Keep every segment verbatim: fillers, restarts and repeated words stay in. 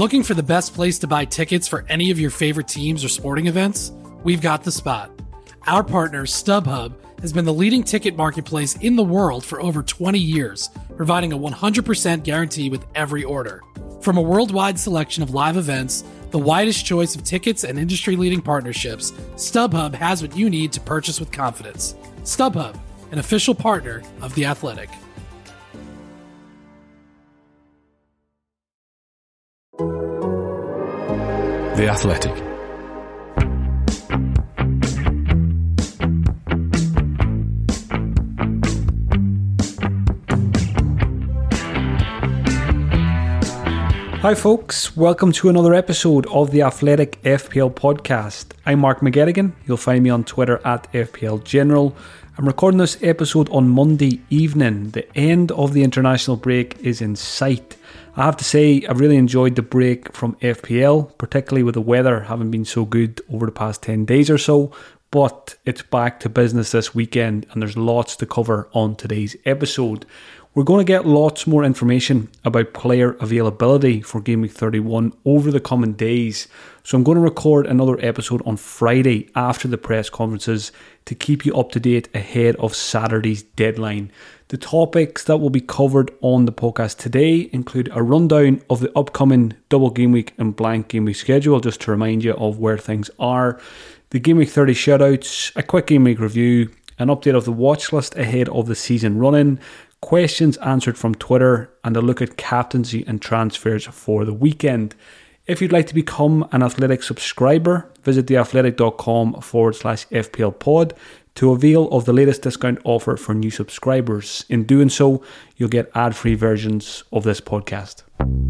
Looking for the best place to buy tickets for any of your favorite teams or sporting events? We've got the spot. Our partner, StubHub, has been the leading ticket marketplace in the world for over twenty years, providing a one hundred percent guarantee with every order. From a worldwide selection of live events, the widest choice of tickets and industry-leading partnerships, StubHub has what you need to purchase with confidence. StubHub, an official partner of The Athletic. The Athletic. Hi folks, welcome to another episode of the Athletic F P L podcast. I'm Mark McGettigan. You'll find me on Twitter at F P L General. I'm recording this episode on Monday evening. The end of the international break is in sight. I have to say, I've really enjoyed the break from F P L, particularly with the weather having been so good over the past ten days or so. But it's back to business this weekend and there's lots to cover on today's episode. We're going to get lots more information about player availability for Game Week thirty-one over the coming days. So I'm going to record another episode on Friday after the press conferences to keep you up to date ahead of Saturday's deadline. The topics that will be covered on the podcast today include a rundown of the upcoming double game week and blank game week schedule, just to remind you of where things are, the Game Week thirty shoutouts, a quick game week review, an update of the watch list ahead of the season running, questions answered from Twitter, and a look at captaincy and transfers for the weekend. If you'd like to become an Athletic subscriber, visit theathletic.com forward slash FPL pod to avail of the latest discount offer for new subscribers. In doing so, you'll get ad-free versions of this podcast.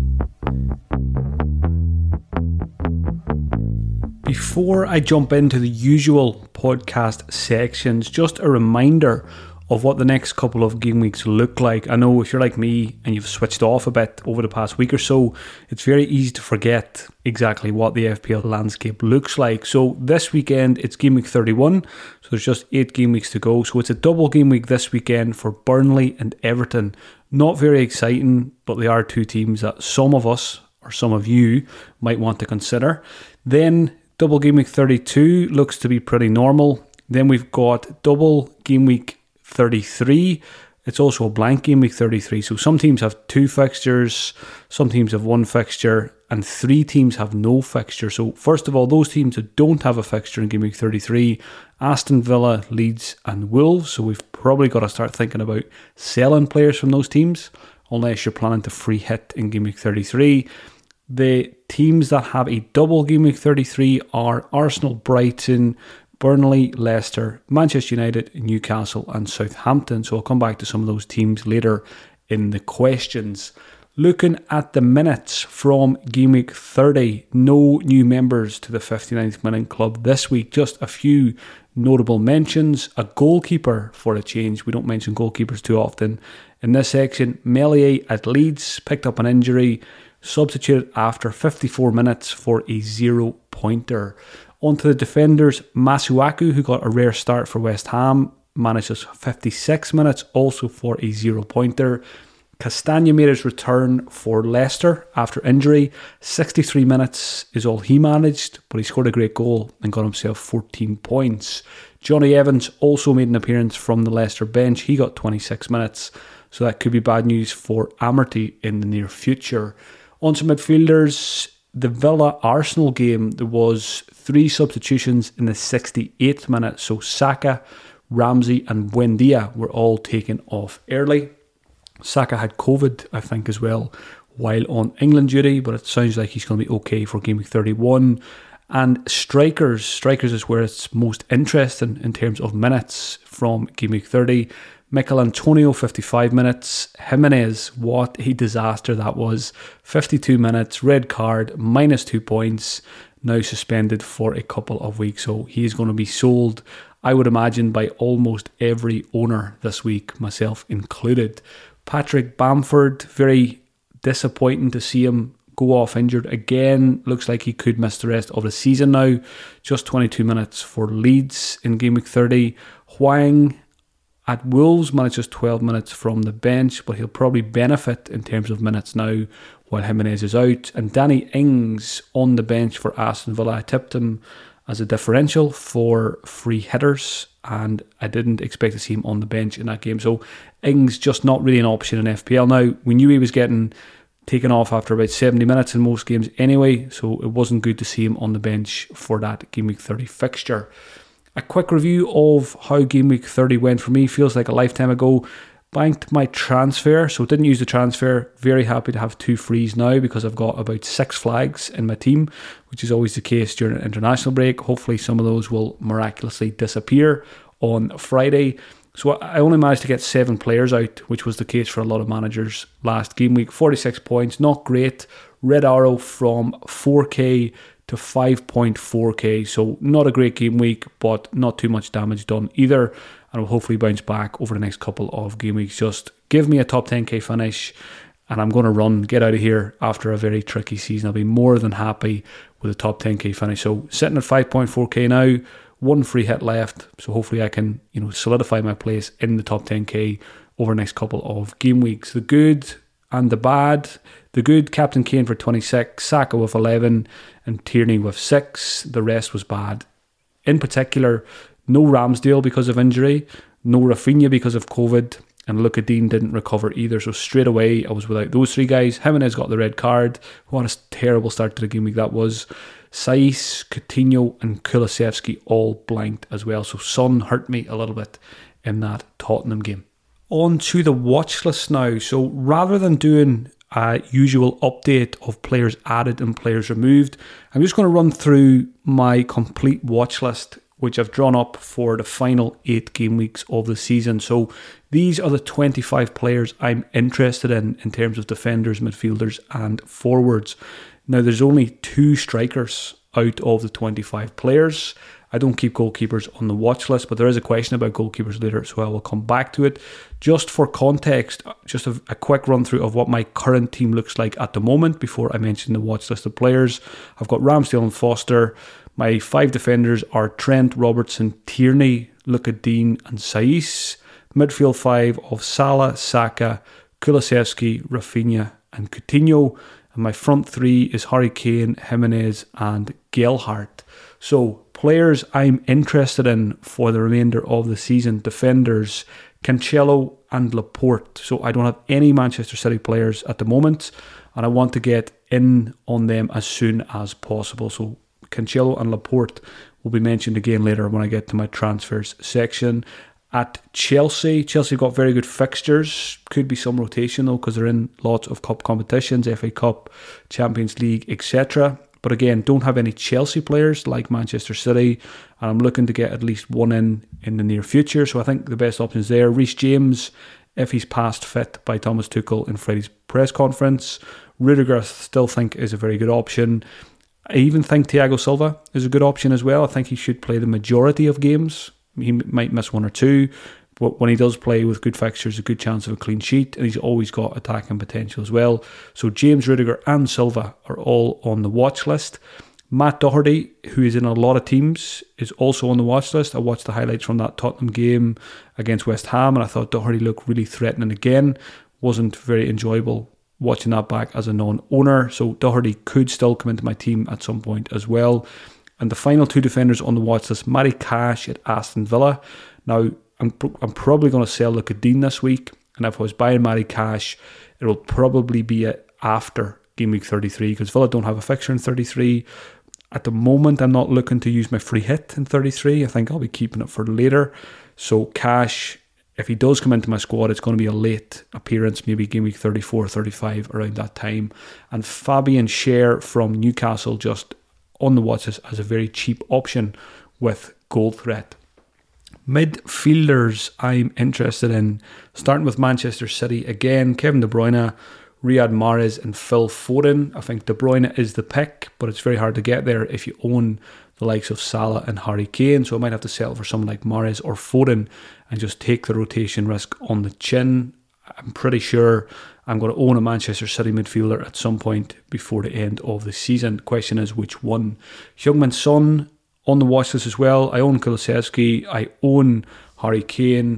Before I jump into the usual podcast sections, just a reminder of what the next couple of game weeks look like. I know if you're like me and you've switched off a bit over the past week or so, it's very easy to forget exactly what the F P L landscape looks like. So this weekend, it's Game Week thirty-one, so there's just eight game weeks to go. So it's a double game week this weekend for Burnley and Everton. Not very exciting, but they are two teams that some of us, or some of you, might want to consider. Then double game week thirty-two looks to be pretty normal. Then we've got double game week thirty-three. It's also a blank game week thirty-three. So some teams have two fixtures, some teams have one fixture, and three teams have no fixture. So first of all, those teams that don't have a fixture in game week thirty-three, Aston Villa, Leeds and Wolves. So we've probably got to start thinking about selling players from those teams, unless you're planning to free hit in game week thirty-three. The teams that have a double game week thirty-three are Arsenal, Brighton, Burnley, Leicester, Manchester United, Newcastle and Southampton. So I'll come back to some of those teams later in the questions. Looking at the minutes from Game Week thirty, no new members to the fifty-ninth minute club this week. Just a few notable mentions. A goalkeeper for a change. We don't mention goalkeepers too often in this section. Meslier at Leeds picked up an injury, substituted after fifty-four minutes for a zero-pointer. On to the defenders, Masuaku, who got a rare start for West Ham, manages fifty-six minutes, also for a zero-pointer. Castagna made his return for Leicester after injury. sixty-three minutes is all he managed, but he scored a great goal and got himself fourteen points. Johnny Evans also made an appearance from the Leicester bench. He got twenty-six minutes, so that could be bad news for Amartey in the near future. On to midfielders, the Villa-Arsenal game, there was three substitutions in the sixty-eighth minute. So Saka, Ramsey and Buendia were all taken off early. Saka had COVID, I think, as well, while on England duty, but it sounds like he's going to be okay for Game Week thirty-one. And strikers, strikers is where it's most interesting in terms of minutes from Game Week thirty. Mikel Antonio, fifty-five minutes. Jimenez, what a disaster that was. fifty-two minutes, red card, minus two points. Now suspended for a couple of weeks. So he is going to be sold, I would imagine, by almost every owner this week, myself included. Patrick Bamford, very disappointing to see him go off injured again. Looks like he could miss the rest of the season now. Just twenty-two minutes for Leeds in Game Week thirty. Hwang at Wolves manages twelve minutes from the bench, but he'll probably benefit in terms of minutes now while Jimenez is out. And Danny Ings on the bench for Aston Villa. I tipped him as a differential for free hitters, and I didn't expect to see him on the bench in that game. So Ings just not really an option in F P L now. We knew he was getting taken off after about seventy minutes in most games anyway, so it wasn't good to see him on the bench for that Game Week thirty fixture. A quick review of how Game Week thirty went for me. Feels like a lifetime ago. Banked my transfer, so didn't use the transfer. Very happy to have two frees now because I've got about six flags in my team, which is always the case during an international break. Hopefully some of those will miraculously disappear on Friday. So I only managed to get seven players out, which was the case for a lot of managers last game week. forty-six points, not great. Red arrow from four K to five point four K. So not a great game week, but not too much damage done either. And will hopefully bounce back over the next couple of game weeks. Just give me a top ten K finish and I'm going to run, get out of here after a very tricky season. I'll be more than happy with a top ten K finish. So sitting at five point four K now, one free hit left. So hopefully I can, you know, solidify my place in the top ten K over the next couple of game weeks. The good and the bad. The good, Captain Kane for twenty-six, Saka with eleven, and Tierney with six. The rest was bad. In particular, no Ramsdale because of injury, no Rafinha because of COVID, and Luka Dean didn't recover either. So straight away, I was without those three guys. Jimenez got the red card. What a terrible start to the game week that was. Saiss, Coutinho, and Kulusevski all blanked as well. So Son hurt me a little bit in that Tottenham game. On to the watch list now. So rather than doing a usual update of players added and players removed, I'm just going to run through my complete watch list, which I've drawn up for the final eight game weeks of the season. So these are the twenty-five players I'm interested in in terms of defenders, midfielders and forwards. Now there's only two strikers out of the twenty-five players. I don't keep goalkeepers on the watch list, but there is a question about goalkeepers later, so I will come back to it. Just for context, just a, a quick run through of what my current team looks like at the moment before I mention the watch list of players. I've got Ramsdale and Foster. My five defenders are Trent, Robertson, Tierney, Luka Dean and Saiss. Midfield five of Salah, Saka, Kulusevski, Rafinha and Coutinho. And my front three is Harry Kane, Jimenez and Gelhardt. So players I'm interested in for the remainder of the season. Defenders, Cancelo and Laporte. So I don't have any Manchester City players at the moment, and I want to get in on them as soon as possible. So Cancelo and Laporte will be mentioned again later when I get to my transfers section. At Chelsea, Chelsea got very good fixtures. Could be some rotation though, because they're in lots of cup competitions, F A Cup, Champions League, et cetera. But again, don't have any Chelsea players like Manchester City, and I'm looking to get at least one in in the near future. So I think the best options there. Reece James, if he's passed fit by Thomas Tuchel in Friday's press conference. Rudiger, I still think is a very good option. I even think Thiago Silva is a good option as well. I think he should play the majority of games. He might miss one or two, but when he does play with good fixtures, a good chance of a clean sheet, and he's always got attacking potential as well. So James, Rudiger and Silva are all on the watch list. Matt Doherty, who is in a lot of teams, is also on the watch list. I watched the highlights from that Tottenham game against West Ham, and I thought Doherty looked really threatening again. Wasn't very enjoyable watching that back as a non-owner, so Doherty could still come into my team at some point as well. And the final two defenders on the watch list, Matty Cash at Aston Villa. Now, I'm I'm probably going to sell Luka Dean this week, and if I was buying Matty Cash, it will probably be after game week thirty-three, because Villa don't have a fixture in thirty-three. At the moment, I'm not looking to use my free hit in thirty-three. I think I'll be keeping it for later. So Cash, if he does come into my squad, it's going to be a late appearance, maybe game week thirty-four, thirty-five, around that time. And Fabian Schär from Newcastle just on the watch list as a very cheap option with goal threat. Midfielders I'm interested in, starting with Manchester City again. Kevin De Bruyne, Riyad Mahrez and Phil Foden. I think De Bruyne is the pick, but it's very hard to get there if you own the likes of Salah and Harry Kane, so I might have to settle for someone like Mahrez or Foden and just take the rotation risk on the chin. I'm pretty sure I'm going to own a Manchester City midfielder at some point before the end of the season. The question is which one. Heung-min Son on the watch list as well. I own Kulusevski. I own Harry Kane.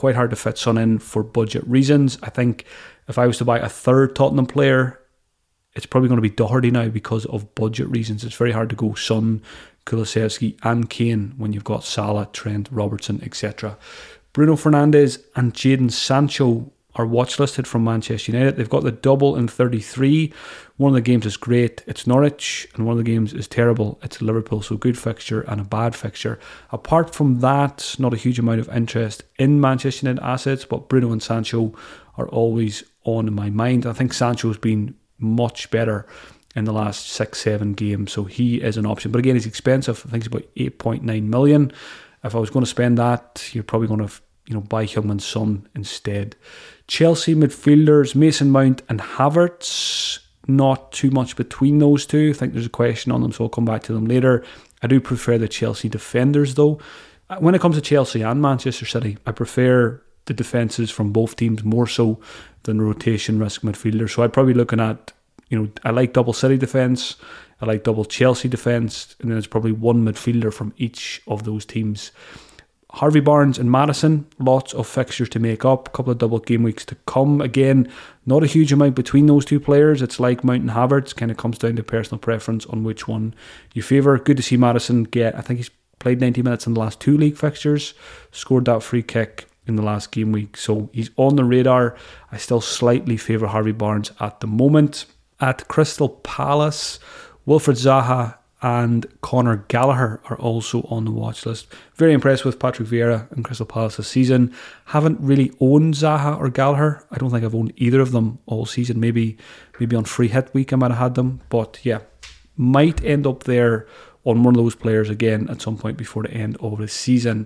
quite hard to fit Son in for budget reasons. I think if I was to buy a third Tottenham player, it's probably going to be Doherty now because of budget reasons. It's very hard to go Son, Kulusevski and Kane when you've got Salah, Trent, Robertson, et cetera. Bruno Fernandes and Jadon Sancho are watch listed from Manchester United. They've got the double in thirty-three. One of the games is great, it's Norwich, and one of the games is terrible, it's Liverpool. So good fixture and a bad fixture. Apart from that, not a huge amount of interest in Manchester United assets, but Bruno and Sancho are always on my mind. I think Sancho's been much better in the last six, seven games, so he is an option. But again, he's expensive. I think it's about eight point nine million. If I was going to spend that, you're probably going to, you know, buy Heung-min Son instead. Chelsea midfielders, Mason Mount and Havertz. Not too much between those two. I think there's a question on them, so I'll come back to them later. I do prefer the Chelsea defenders, though. When it comes to Chelsea and Manchester City, I prefer the defences from both teams more so than rotation risk midfielders. So I'd probably looking at, you know, I like double City defence, I like double Chelsea defence, and then there's probably one midfielder from each of those teams. Harvey Barnes and Maddison, lots of fixtures to make up, a couple of double game weeks to come. Again, not a huge amount between those two players. It's like Mount and Havertz, kind of comes down to personal preference on which one you favour. Good to see Maddison get, I think he's played ninety minutes in the last two league fixtures, scored that free kick in the last game week, so he's on the radar. I still slightly favour Harvey Barnes at the moment. At Crystal Palace, Wilfried Zaha and Conor Gallagher are also on the watch list. Very impressed with Patrick Vieira and Crystal Palace this season. Haven't really owned Zaha or Gallagher. I don't think I've owned either of them all season. Maybe maybe on free hit week I might have had them. But yeah, might end up there on one of those players again at some point before the end of the season.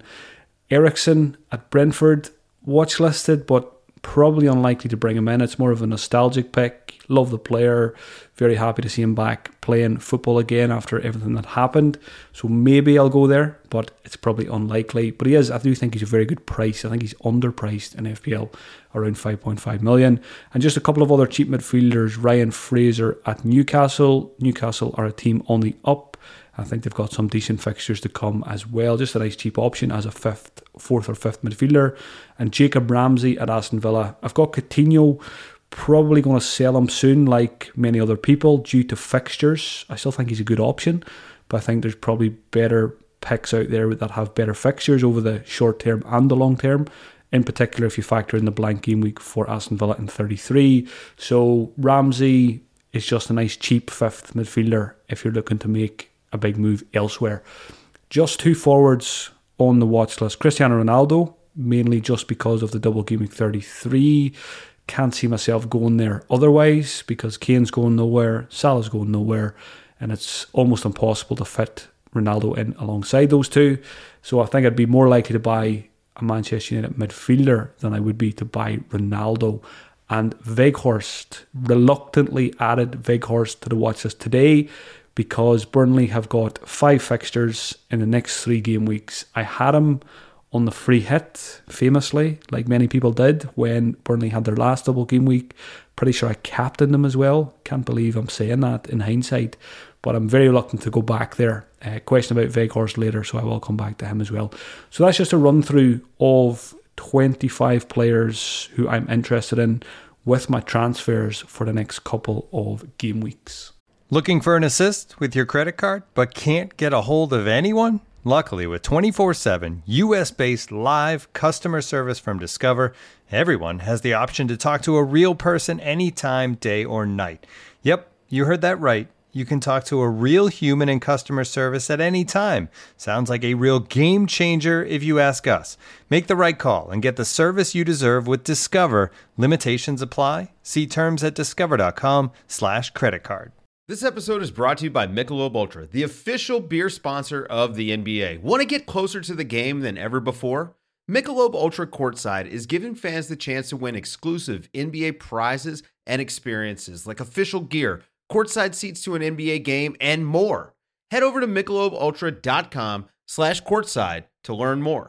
Eriksen at Brentford, watch listed, but probably unlikely to bring him in. It's more of a nostalgic pick. Love the player. Very happy to see him back playing football again after everything that happened. So maybe I'll go there, but it's probably unlikely. But he is, I do think he's a very good price. I think he's underpriced in F P L, around five point five million. And just a couple of other cheap midfielders. Ryan Fraser at Newcastle. Newcastle are a team on the up. I think they've got some decent fixtures to come as well. Just a nice cheap option as a fifth, fourth or fifth midfielder. And Jacob Ramsey at Aston Villa. I've got Coutinho, probably going to sell him soon like many other people due to fixtures. I still think he's a good option, but I think there's probably better picks out there that have better fixtures over the short term and the long term. In particular, if you factor in the blank game week for Aston Villa in thirty-three. So Ramsey is just a nice cheap fifth midfielder if you're looking to make a big move elsewhere. Just two forwards on the watch list. Cristiano Ronaldo, mainly just because of the double game week thirty-three. Can't see myself going there otherwise because Kane's going nowhere, Salah's going nowhere, and it's almost impossible to fit Ronaldo in alongside those two. So I think I'd be more likely to buy a Manchester United midfielder than I would be to buy Ronaldo. And Weghorst, reluctantly added Weghorst to the watch list today because Burnley have got five fixtures in the next three game weeks. I had him on the free hit, famously, like many people did when Burnley had their last double game week. Pretty sure I captained them as well. Can't believe I'm saying that in hindsight, but I'm very reluctant to go back there. Uh, question about Weghorst later, so I will come back to him as well. So that's just a run through of twenty-five players who I'm interested in with my transfers for the next couple of game weeks. Looking for an assist with your credit card, but can't get a hold of anyone? Luckily, with twenty-four seven U S-based live customer service from Discover, everyone has the option to talk to a real person anytime, day or night. Yep, you heard that right. You can talk to a real human in customer service at any time. Sounds like a real game changer if you ask us. Make the right call and get the service you deserve with Discover. Limitations apply. See terms at discover.com slash credit card. This episode is brought to you by Michelob Ultra, the official beer sponsor of the N B A. Want to get closer to the game than ever before? Michelob Ultra Courtside is giving fans the chance to win exclusive N B A prizes and experiences like official gear, courtside seats to an N B A game, and more. Head over to michelobultra.com slash courtside to learn more.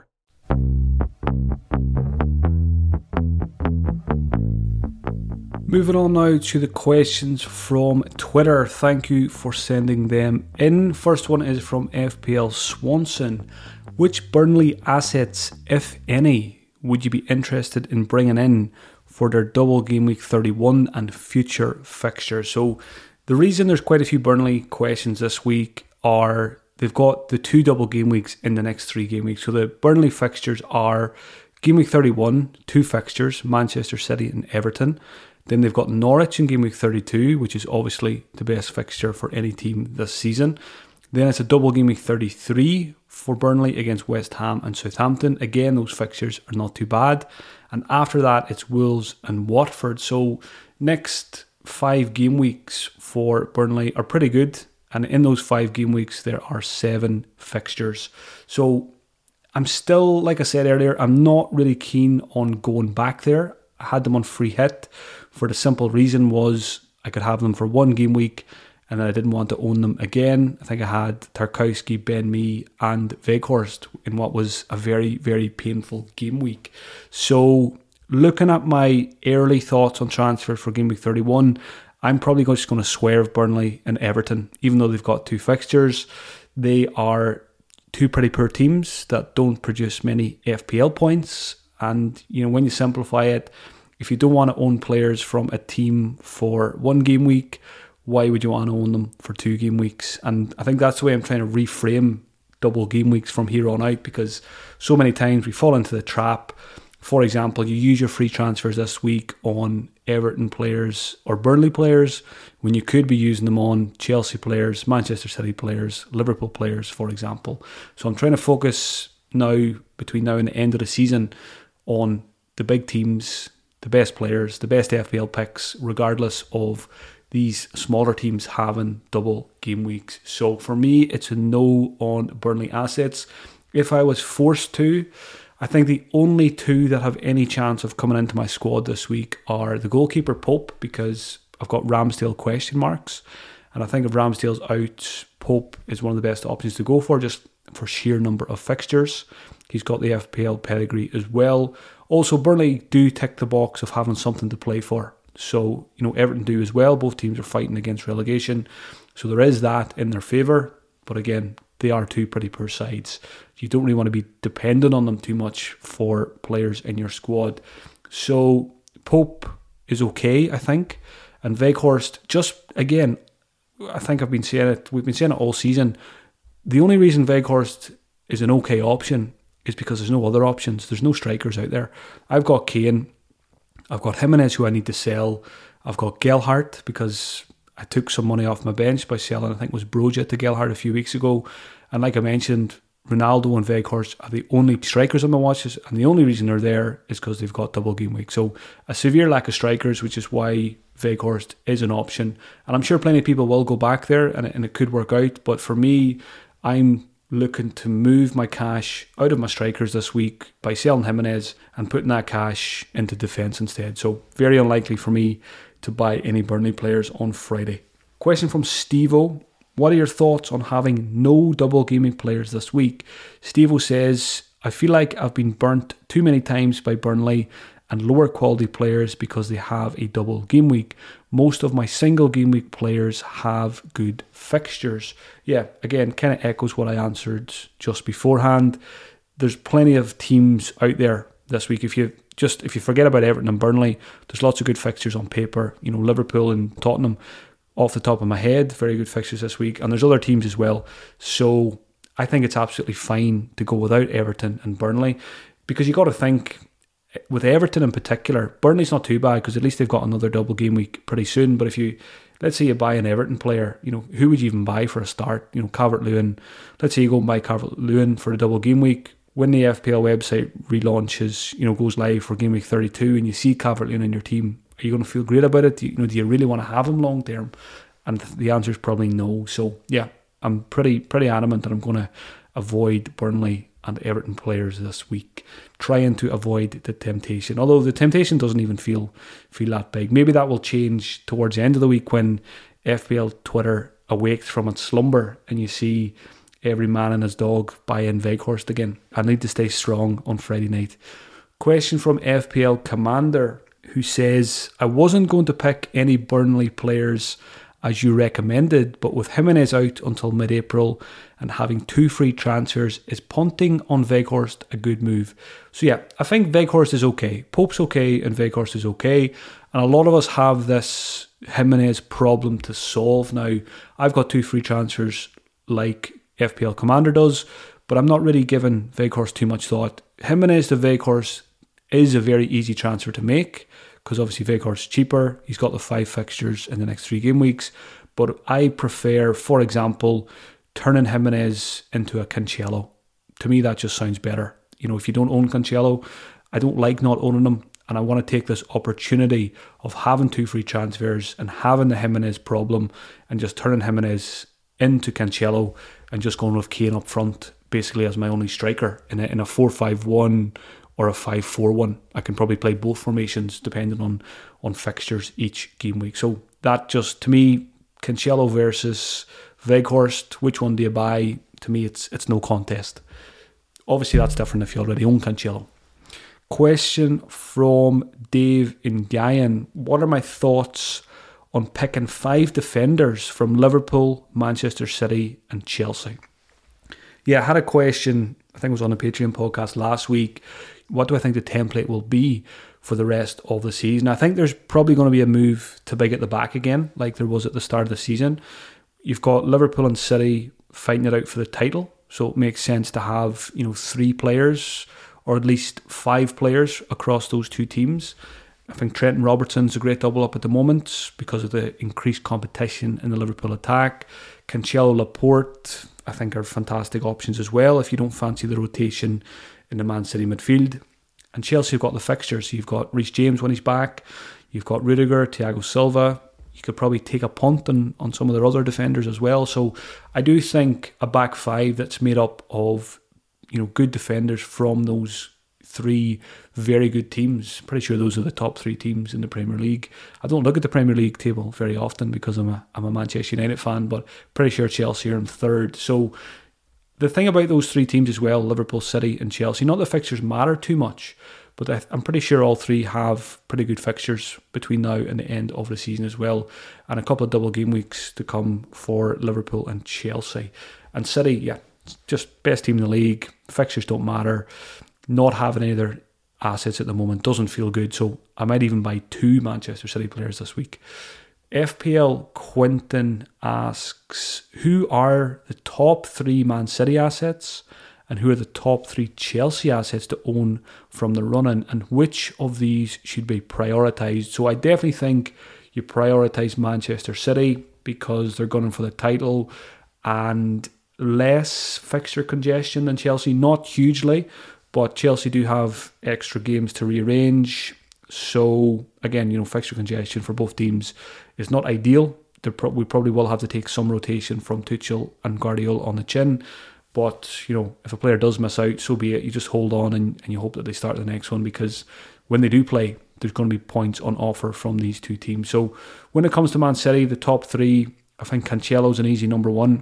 Moving on now to the questions from Twitter. Thank you for sending them in. First one is from F P L Swanson. Which Burnley assets, if any, would you be interested in bringing in for their double game week thirty-one and future fixtures? So the reason there's quite a few Burnley questions this week are they've got the two double game weeks in the next three game weeks. So the Burnley fixtures are game week thirty-one, two fixtures, Manchester City and Everton. Then they've got Norwich in game week thirty-two, which is obviously the best fixture for any team this season. Then it's a double game week thirty-three for Burnley against West Ham and Southampton. Again, those fixtures are not too bad. And after that, it's Wolves and Watford. So next five game weeks for Burnley are pretty good. And in those five game weeks, there are seven fixtures. So I'm still, like I said earlier, I'm not really keen on going back there. I had them on free hit for the simple reason was I could have them for one game week and I didn't want to own them again. I think I had Tarkowski, Ben Mee and Weghorst in what was a very, very painful game week. So looking at my early thoughts on transfer for game week thirty-one, I'm probably just going to swerve Burnley and Everton, even though they've got two fixtures. They are two pretty poor teams that don't produce many F P L points. And, you know, when you simplify it, if you don't want to own players from a team for one game week, why would you want to own them for two game weeks? And I think that's the way I'm trying to reframe double game weeks from here on out, because so many times we fall into the trap. For example, you use your free transfers this week on Everton players or Burnley players when you could be using them on Chelsea players, Manchester City players, Liverpool players, for example. So I'm trying to focus now, between now and the end of the season, on the big teams, the best players, the best F P L picks, regardless of these smaller teams having double game weeks. So for me, it's a no on Burnley assets. If I was forced to, I think the only two that have any chance of coming into my squad this week are the goalkeeper Pope, because I've got Ramsdale question marks. And I think if Ramsdale's out, Pope is one of the best options to go for, just for sheer number of fixtures. He's got the F P L pedigree as well. Also, Burnley do tick the box of having something to play for. So, you know, Everton do as well. Both teams are fighting against relegation. So there is that in their favour. But again, they are two pretty poor sides. You don't really want to be dependent on them too much for players in your squad. So Pope is okay, I think. And Weghorst, just again, I think I've been saying it, we've been saying it all season. The only reason Weghorst is an okay option is because there's no other options. There's no strikers out there. I've got Kane. I've got Jimenez, who I need to sell. I've got Gelhardt, because I took some money off my bench by selling, I think it was Broja to Gelhardt a few weeks ago. And like I mentioned, Ronaldo and Weghorst are the only strikers on my watches, and the only reason they're there is because they've got double game week. So a severe lack of strikers, which is why Weghorst is an option. And I'm sure plenty of people will go back there, and it, and it could work out. But for me, I'm looking to move my cash out of my strikers this week by selling Jimenez and putting that cash into defence instead. So very unlikely for me to buy any Burnley players on Friday. Question from Steve-O. What are your thoughts on having no double gaming players this week? Steve-O says, I feel like I've been burnt too many times by Burnley and lower quality players because they have a double game week. Most of my single game week players have good fixtures. Yeah, again, kind of echoes what I answered just beforehand. There's plenty of teams out there this week. If you just if you forget about Everton and Burnley, there's lots of good fixtures on paper. You know, Liverpool and Tottenham, off the top of my head, very good fixtures this week. And there's other teams as well. So I think it's absolutely fine to go without Everton and Burnley, because you got to think, with Everton in particular, Burnley's not too bad because at least they've got another double game week pretty soon. But if you, let's say you buy an Everton player, you know, who would you even buy for a start? You know, Calvert-Lewin. Let's say you go and buy Calvert-Lewin for a double game week. When the F P L website relaunches, you know, goes live for game week thirty-two, and you see Calvert-Lewin in your team, are you going to feel great about it? Do you, you know, do you really want to have him long term? And the answer is probably no. So yeah, I'm pretty pretty adamant that I'm going to avoid Burnley and Everton players this week, trying to avoid the temptation. Although the temptation doesn't even feel feel that big. Maybe that will change towards the end of the week when F P L Twitter awakes from its slumber and you see every man and his dog buy in Weghorst again. I need to stay strong on Friday night. Question from F P L Commander, who says, I wasn't going to pick any Burnley players as you recommended, but with Jimenez out until mid-April and having two free transfers, is punting on Weghorst a good move? So yeah, I think Weghorst is okay. Pope's okay and Weghorst is okay. And a lot of us have this Jimenez problem to solve now. I've got two free transfers like F P L Commander does, but I'm not really giving Weghorst too much thought. Jimenez to Weghorst is a very easy transfer to make because obviously Weghorst's cheaper. He's got the five fixtures in the next three game weeks. But I prefer, for example, turning Jimenez into a Cancelo. To me, that just sounds better. You know, if you don't own Cancelo, I don't like not owning him. And I want to take this opportunity of having two free transfers and having the Jimenez problem and just turning Jimenez into Cancelo and just going with Kane up front, basically as my only striker in a, in a four five one or a five four one. I can probably play both formations depending on, on fixtures each game week. So that just, to me, Cancelo versus Weghorst, which one do you buy? To me, it's it's no contest. Obviously, that's different if you already own Cancelo. Question from Dave Nguyen. What are my thoughts on picking five defenders from Liverpool, Manchester City and Chelsea? Yeah, I had a question, I think it was on the Patreon podcast last week. What do I think the template will be for the rest of the season? I think there's probably going to be a move to big at the back again, like there was at the start of the season. You've got Liverpool and City fighting it out for the title, so it makes sense to have, you know, three players or at least five players across those two teams. I think Trent and Robertson's a great double up at the moment because of the increased competition in the Liverpool attack. Cancelo, Laporte, I think are fantastic options as well if you don't fancy the rotation in the Man City midfield. And Chelsea have got the fixtures. So you've got Reece James when he's back. You've got Rudiger, Thiago Silva. You could probably take a punt on, on some of their other defenders as well. So I do think a back five that's made up of, you know, good defenders from those three very good teams. Pretty sure those are the top three teams in the Premier League. I don't look at the Premier League table very often because I'm a I'm a Manchester United fan, but pretty sure Chelsea are in third. So the thing about those three teams as well, Liverpool, City and Chelsea, not that fixtures matter too much, but I, I'm pretty sure all three have pretty good fixtures between now and the end of the season as well, and a couple of double game weeks to come for Liverpool and Chelsea. And City, yeah, just best team in the league. Fixtures don't matter. Not having any of their assets at the moment doesn't feel good, so I might even buy two Manchester City players this week. F P L Quinton asks, who are the top three Man City assets and who are the top three Chelsea assets to own from the run-in, and which of these should be prioritised? So I definitely think you prioritise Manchester City because they're gunning for the title and less fixture congestion than Chelsea, not hugely, but Chelsea do have extra games to rearrange. So again, you know, fixture congestion for both teams is not ideal. Pro- we probably will have to take some rotation from Tuchel and Guardiola on the chin. But, you know, if a player does miss out, so be it. You just hold on and, and you hope that they start the next one, because when they do play, there's going to be points on offer from these two teams. So when it comes to Man City, the top three, I think Cancelo's an easy number one.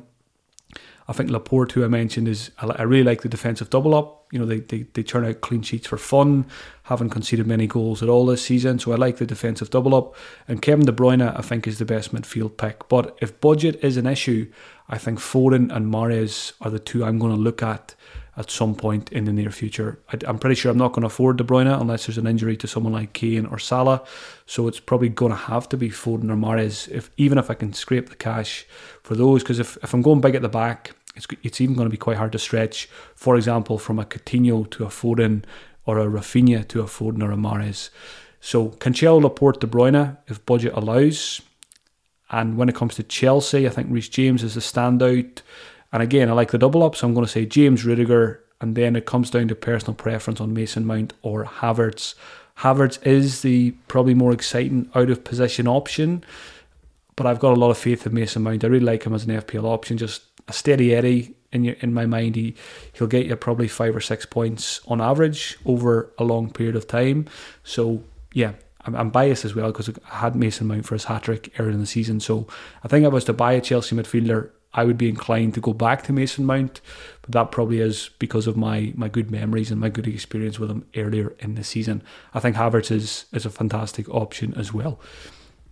I think Laporte, who I mentioned, is I really like the defensive double up. You know, they, they they turn out clean sheets for fun, haven't conceded many goals at all this season, so I like the defensive double up. And Kevin De Bruyne, I think, is the best midfield pick. But if budget is an issue, I think Foden and Mahrez are the two I'm going to look at at some point in the near future. I, I'm pretty sure I'm not going to afford De Bruyne unless there's an injury to someone like Kane or Salah, so it's probably going to have to be Foden or Mahrez, if, even if I can scrape the cash for those, because if, if I'm going big at the back, it's, it's even going to be quite hard to stretch, for example, from a Coutinho to a Foden or a Rafinha to a Foden or a Mahrez. So Cancelo, Laporte, De Bruyne, if budget allows. And when it comes to Chelsea, I think Reece James is the standout. And again, I like the double up, so I'm going to say James, Rudiger, and then it comes down to personal preference on Mason Mount or Havertz. Havertz is the probably more exciting out of position option, but I've got a lot of faith in Mason Mount. I really like him as an F P L option, just a steady Eddie in your, in my mind. He, he'll get you probably five or six points on average over a long period of time. So yeah, I'm, I'm biased as well because I had Mason Mount for his hat-trick earlier in the season. So I think if I was to buy a Chelsea midfielder, I would be inclined to go back to Mason Mount, but that probably is because of my my good memories and my good experience with him earlier in the season. I think Havertz is, is a fantastic option as well.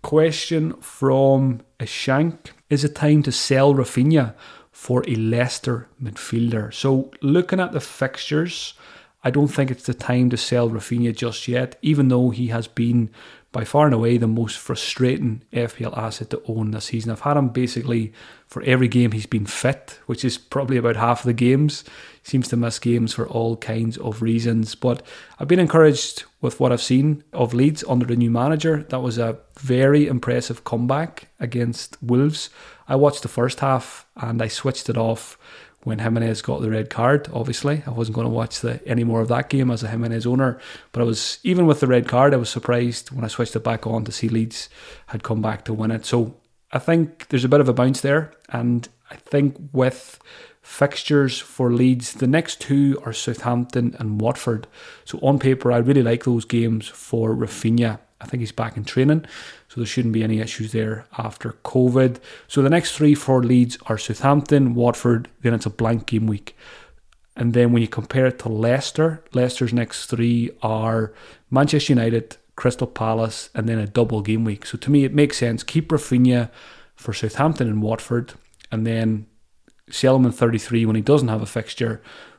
Question from Ashank. Is it time to sell Rafinha for a Leicester midfielder? So looking at the fixtures, I don't think it's the time to sell Rafinha just yet, even though he has been by far and away the most frustrating F P L asset to own this season. I've had him basically for every game he's been fit, which is probably about half of the games. He seems to miss games for all kinds of reasons. But I've been encouraged with what I've seen of Leeds under the new manager. That was a very impressive comeback against Wolves. I watched the first half and I switched it off when Jimenez got the red card. Obviously, I wasn't going to watch the any more of that game as a Jimenez owner, but I was, even with the red card, I was surprised when I switched it back on to see Leeds had come back to win it. So I think there's a bit of a bounce there, and I think with fixtures for Leeds, the next two are Southampton and Watford. So on paper, I really like those games for Rafinha. I think he's back in training, so there shouldn't be any issues there after COVID. So the next three for Leeds are Southampton, Watford, then it's a blank game week. And then when you compare it to Leicester, Leicester's next three are Manchester United, Crystal Palace, and then a double game week. So to me, it makes sense. Keep Rafinha for Southampton and Watford, and then sell him in thirty-three when he doesn't have a fixture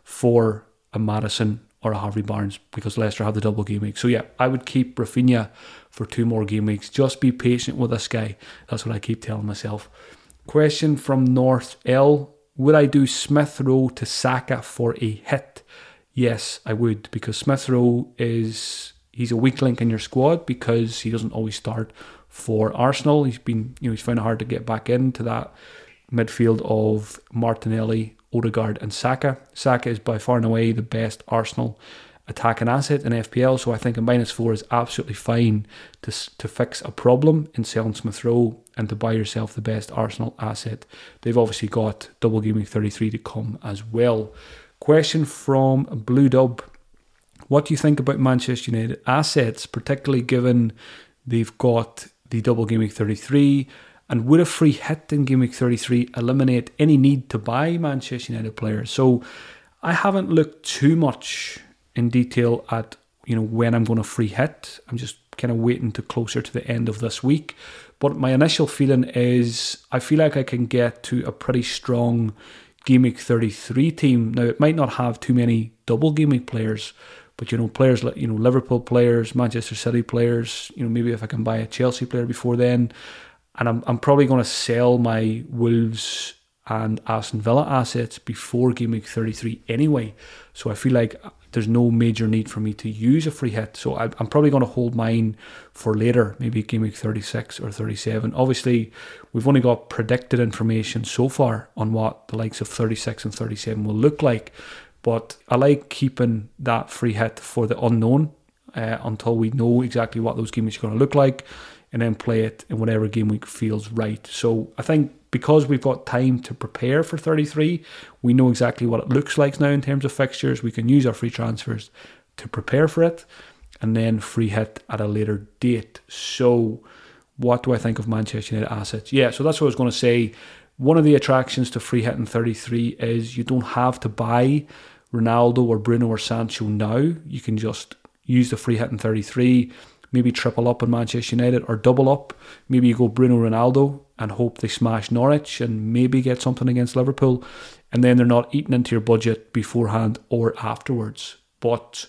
for a Maddison or a Harvey Barnes, because Leicester have the double game week. So yeah, I would keep Rafinha for two more game weeks. Just be patient with this guy. That's what I keep telling myself. Question from North L. Would I do Smith Rowe to Saka for a hit? Yes, I would, because Smith Rowe is, he's a weak link in your squad because he doesn't always start for Arsenal. He's been, you know, he's found it hard to get back into that midfield of Martinelli, Odegaard and Saka. Saka is by far and away the best Arsenal attacking asset in F P L, so I think a minus four is absolutely fine to to fix a problem in selling Smith Rowe and to buy yourself the best Arsenal asset. They've obviously got double game week thirty-three to come as well. Question from Blue Dub. What do you think about Manchester United assets, particularly given they've got the double game week thirty-three? And would a free hit in game week thirty-three eliminate any need to buy Manchester United players? So I haven't looked too much in detail at, you know, when I'm going to free hit. I'm just kind of waiting to closer to the end of this week. But my initial feeling is I feel like I can get to a pretty strong game week thirty-three team. Now, it might not have too many double game week players, but, you know, players like, you know, Liverpool players, Manchester City players, you know, maybe if I can buy a Chelsea player before then. And I'm I'm probably going to sell my Wolves and Aston Villa assets before game week thirty-three anyway. So I feel like there's no major need for me to use a free hit. So I, I'm probably going to hold mine for later, maybe game week thirty-six or thirty-seven. Obviously, we've only got predicted information so far on what the likes of thirty-six and thirty-seven will look like. But I like keeping that free hit for the unknown uh, until we know exactly what those game weeks are going to look like, and then play it in whatever game week feels right. So I think because we've got time to prepare for thirty-three, we know exactly what it looks like now in terms of fixtures. We can use our free transfers to prepare for it and then free hit at a later date. So what do I think of Manchester United assets? Yeah, so that's what I was going to say. One of the attractions to free hit in thirty-three is you don't have to buy Ronaldo or Bruno or Sancho now. You can just use the free hit in thirty-three, maybe triple up on Manchester United or double up. Maybe you go Bruno Ronaldo and hope they smash Norwich and maybe get something against Liverpool, and then they're not eating into your budget beforehand or afterwards. But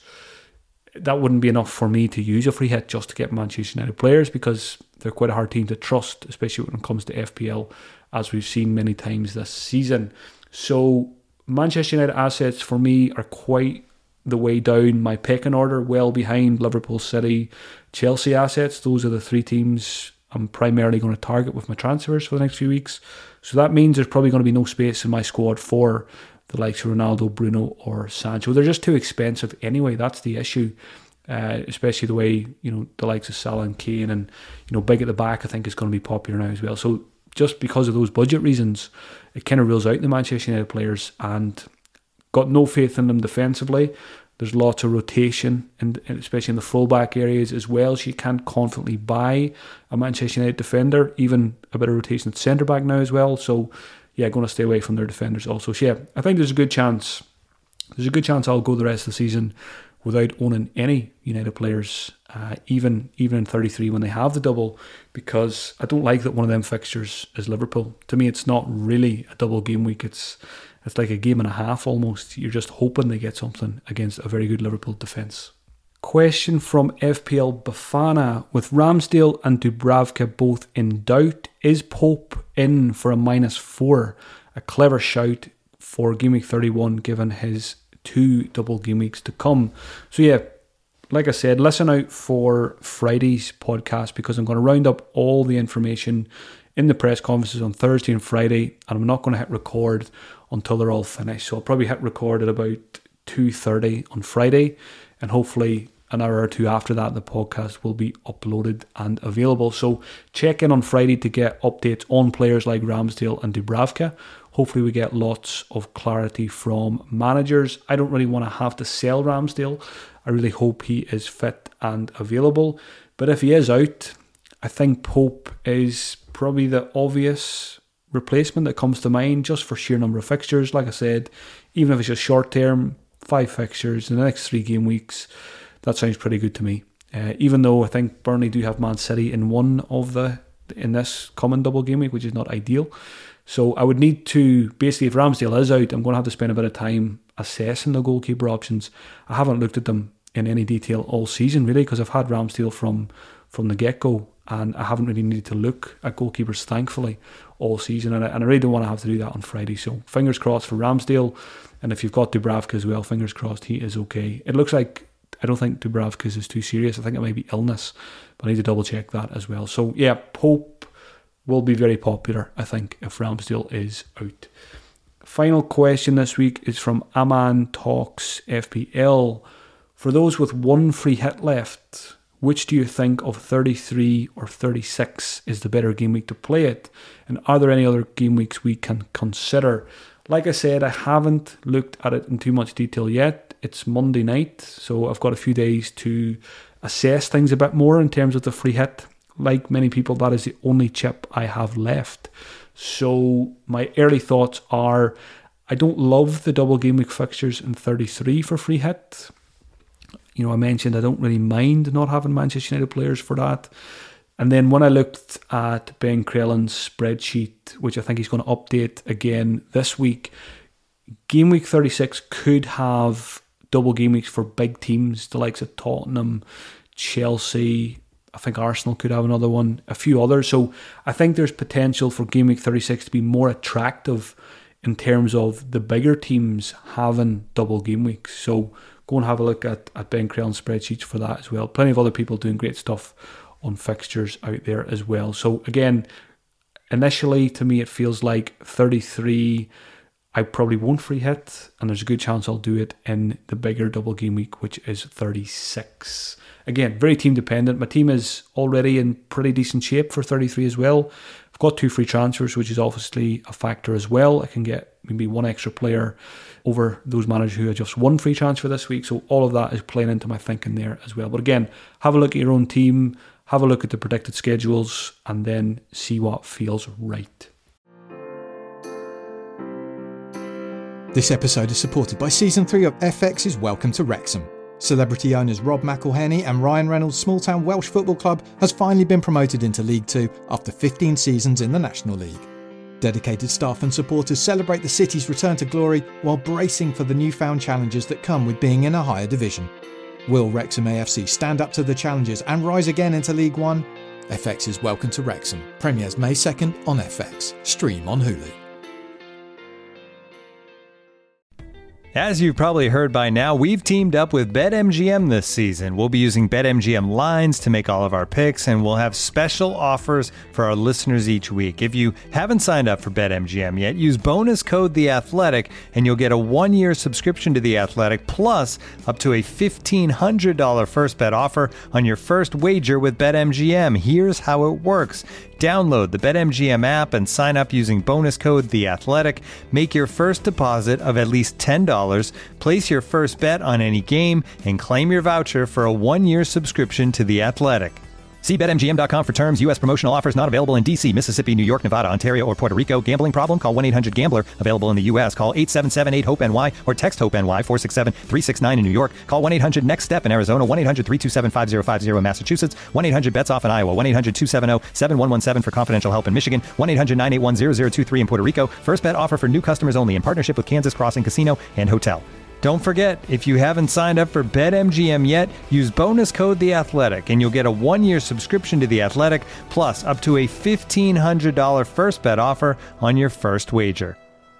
that wouldn't be enough for me to use a free hit just to get Manchester United players, because they're quite a hard team to trust, especially when it comes to F P L, as we've seen many times this season. So Manchester United assets for me are quite the way down my pecking order, well behind Liverpool, City, Chelsea assets. Those are the three teams I'm primarily going to target with my transfers for the next few weeks. So that means there's probably going to be no space in my squad for the likes of Ronaldo, Bruno or Sancho. They're just too expensive anyway. That's the issue, uh, especially the way, you know, the likes of Salah and Kane and, you know, big at the back I think is going to be popular now as well. So just because of those budget reasons, it kind of rules out the Manchester United players, and got no faith in them defensively. There's lots of rotation, and especially in the fullback areas as well. So you can't confidently buy a Manchester United defender, even a bit of rotation at centre back now as well. So yeah, going to stay away from their defenders also. So yeah, I think there's a good chance. There's a good chance I'll go the rest of the season without owning any United players, uh, even even in thirty-three when they have the double, because I don't like that one of them fixtures is Liverpool. To me, it's not really a double game week. It's it's like a game and a half almost. You're just hoping they get something against a very good Liverpool defence. Question from F P L Bafana: with Ramsdale and Dubravka both in doubt, is Pope in for a minus four? A clever shout for game week thirty-one, given his two double game weeks to come. So yeah, like I said, listen out for Friday's podcast, because I'm going to round up all the information in the press conferences on Thursday and Friday, and I'm not going to hit record until they're all finished. So I'll probably hit record at about two thirty on Friday, and hopefully an hour or two after that the podcast will be uploaded and available. So check in on Friday to get updates on players like Ramsdale and Dubravka. Hopefully we get lots of clarity from managers. I don't really want to have to sell Ramsdale. I really hope he is fit and available. But if he is out, I think Pope is probably the obvious replacement that comes to mind, just for sheer number of fixtures. Like I said, even if it's just short term, five fixtures in the next three game weeks, that sounds pretty good to me. Uh, even though I think Burnley do have Man City in one of the in this common double game week, which is not ideal. So I would need to, basically, if Ramsdale is out, I'm going to have to spend a bit of time assessing the goalkeeper options. I haven't looked at them in any detail all season, really, because I've had Ramsdale from, from the get-go, and I haven't really needed to look at goalkeepers, thankfully, all season, and I, and I really don't want to have to do that on Friday. So fingers crossed for Ramsdale, and if you've got Dubravka as well, fingers crossed he is okay. It looks like, I don't think Dubravka's is too serious. I think it might be illness, but I need to double check that as well. So yeah, Pope will be very popular, I think, if Ramsdale is out. Final question this week is from Aman Talks F P L. For those with one free hit left, which do you think of thirty-three or thirty-six is the better game week to play it? And are there any other game weeks we can consider? Like I said, I haven't looked at it in too much detail yet. It's Monday night, so I've got a few days to assess things a bit more in terms of the free hit. Like many people, that is the only chip I have left. So my early thoughts are, I don't love the double game week fixtures in thirty-three for free hit. You know, I mentioned I don't really mind not having Manchester United players for that. And then when I looked at Ben Crellin's spreadsheet, which I think he's going to update again this week, game week thirty-six could have double game weeks for big teams, the likes of Tottenham, Chelsea, I think Arsenal could have another one, a few others. So I think there's potential for game week thirty-six to be more attractive in terms of the bigger teams having double game weeks. So go and have a look at, at Ben Crellin's spreadsheets for that as well. Plenty of other people doing great stuff on fixtures out there as well. So again, initially to me it feels like thirty-three I probably won't free hit, and there's a good chance I'll do it in the bigger double game week, which is thirty-six. Again, very team dependent. My team is already in pretty decent shape for thirty-three as well. I've got two free transfers, which is obviously a factor as well. I can get maybe one extra player over those managers who had just one free transfer this week. So all of that is playing into my thinking there as well. But again, have a look at your own team, have a look at the predicted schedules, and then see what feels right. This episode is supported by Season three of F X's Welcome to Wrexham. Celebrity owners Rob McElhenney and Ryan Reynolds' small-town Welsh football club has finally been promoted into League Two after fifteen seasons in the National League. Dedicated staff and supporters celebrate the city's return to glory while bracing for the newfound challenges that come with being in a higher division. Will Wrexham A F C stand up to the challenges and rise again into League One? F X's Welcome to Wrexham premieres May second on F X. Stream on Hulu. As you've probably heard by now, we've teamed up with BetMGM this season. We'll be using BetMGM lines to make all of our picks, and we'll have special offers for our listeners each week. If you haven't signed up for BetMGM yet, use bonus code The Athletic, and you'll get a one-year subscription to The Athletic, plus up to a fifteen hundred dollars first bet offer on your first wager with BetMGM. Here's how it works. Download the BetMGM app and sign up using bonus code The Athletic. Make your first deposit of at least ten dollars, place your first bet on any game, and claim your voucher for a one-year subscription to The Athletic. See Bet M G M dot com for terms. U S promotional offers not available in D C, Mississippi, New York, Nevada, Ontario, or Puerto Rico. Gambling problem? Call one eight hundred gambler. Available in the U S. Call eight seven seven eight hope N Y or text HOPE-NY four six seven three six nine in New York. Call one eight hundred next step in Arizona. one eight hundred three two seven five zero five zero in Massachusetts. one eight hundred bets off in Iowa. one eight hundred two seven zero seven one one seven for confidential help in Michigan. one eight hundred nine eight one zero zero two three in Puerto Rico. First bet offer for new customers only in partnership with Kansas Crossing Casino and Hotel. Don't forget, if you haven't signed up for BetMGM yet, use bonus code The Athletic, and you'll get a one-year subscription to The Athletic, plus up to a fifteen hundred dollars first bet offer on your first wager.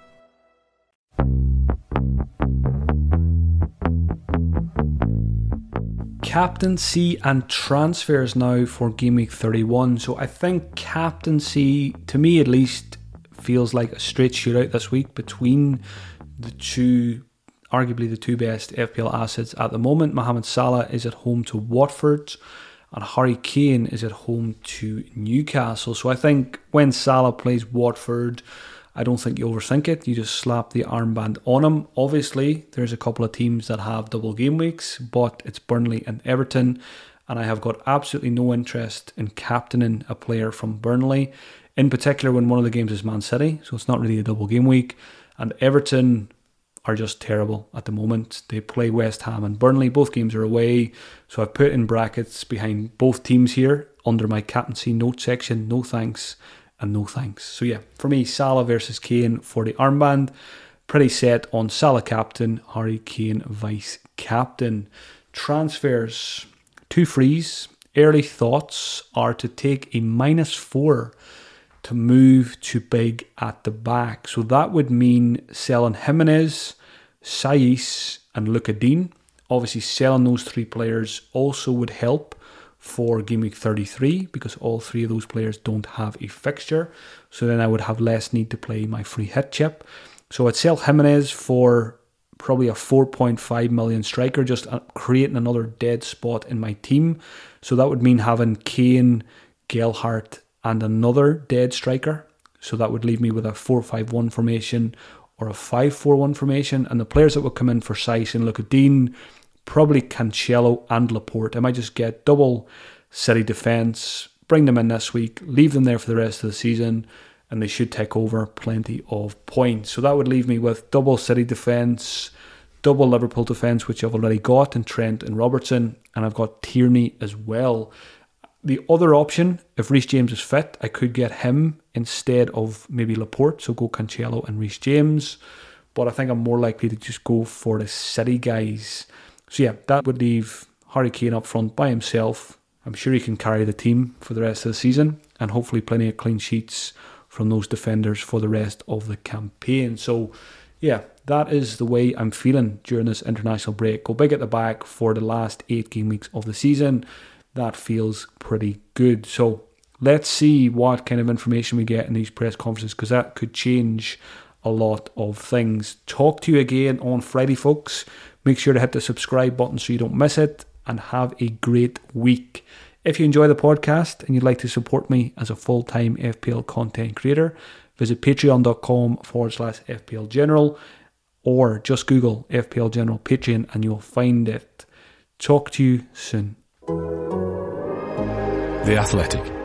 Captaincy and transfers now for game week thirty-one. So I think captaincy, to me at least, feels like a straight shootout this week between the two, arguably the two best F P L assets at the moment. Mohamed Salah is at home to Watford and Harry Kane is at home to Newcastle. So I think when Salah plays Watford, I don't think you overthink it. You just slap the armband on him. Obviously, there's a couple of teams that have double game weeks, but it's Burnley and Everton, and I have got absolutely no interest in captaining a player from Burnley, in particular when one of the games is Man City, so it's not really a double game week. And Everton are just terrible at the moment. They play West Ham and Burnley. Both games are away. So I've put in brackets behind both teams here under my captaincy note section. No thanks and no thanks. So yeah, for me, Salah versus Kane for the armband. Pretty set on Salah captain, Harry Kane vice captain. Transfers, two frees. Early thoughts are to take a minus four to move to big at the back. So that would mean selling Jimenez, Saiss and Luka Dean. Obviously selling those three players also would help for game week thirty-three because all three of those players don't have a fixture. So then I would have less need to play my free hit chip. So I'd sell Jimenez for probably a four point five million striker, just creating another dead spot in my team. So that would mean having Kane, Gelhardt and another dead striker. So that would leave me with a four five one formation or a five four one formation. And the players that would come in for Saiss and Luka Dean, probably Cancelo and Laporte. I might just get double City defence, bring them in this week, leave them there for the rest of the season, and they should take over plenty of points. So that would leave me with double City defence, double Liverpool defence, which I've already got in Trent and Robertson, and I've got Tierney as well. The other option, if Reece James is fit, I could get him instead of maybe Laporte, so go Cancelo and Reece James. But I think I'm more likely to just go for the City guys. So yeah, that would leave Harry Kane up front by himself. I'm sure he can carry the team for the rest of the season, and hopefully plenty of clean sheets from those defenders for the rest of the campaign. So yeah, that is the way I'm feeling during this international break. Go big at the back for the last eight game weeks of the season. That feels pretty good. So let's see what kind of information we get in these press conferences, because that could change a lot of things. Talk to you again on Friday, folks. Make sure to hit the subscribe button so you don't miss it, and have a great week. If you enjoy the podcast and you'd like to support me as a full-time F P L content creator, visit patreon.com forward slash FPL General, or just Google F P L General Patreon and you'll find it. Talk to you soon. The Athletic.